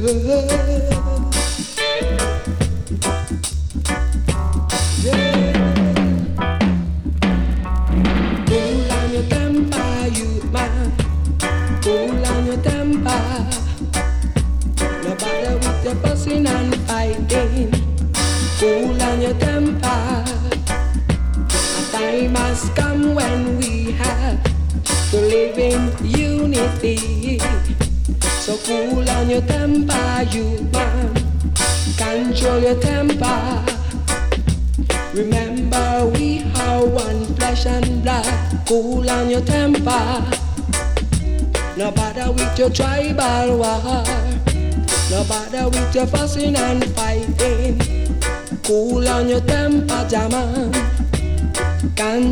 Cool on your temper, you man. Cool on your temper. No bother with your fussing and fighting. Cool on your temper. A time has come when we have to live in unity. So cool on your temper, you man. Control your temper. Remember we are one flesh and blood. Cool on your temper. No bother with your tribal war. No bother with your fussing and fighting. Cool on your temper, Jaman.